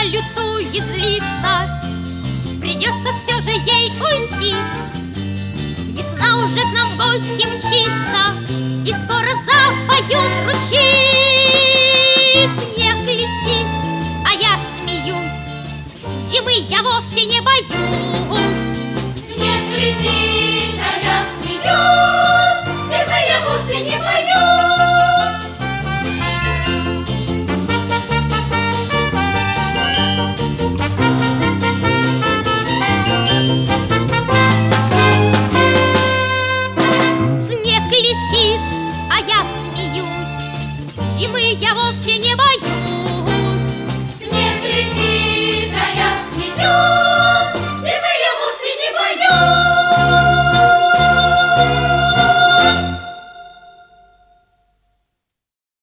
лютует, злится, придется все же ей уйти. Весна уже к нам в гости мчится, и скоро запоют ручьи. Снег летит, а я смеюсь, зимы я вовсе не боюсь. Снег летит, а я смеюсь, зимы я вовсе не боюсь. Снег летит, а я смеюсь, зимы я вовсе не боюсь.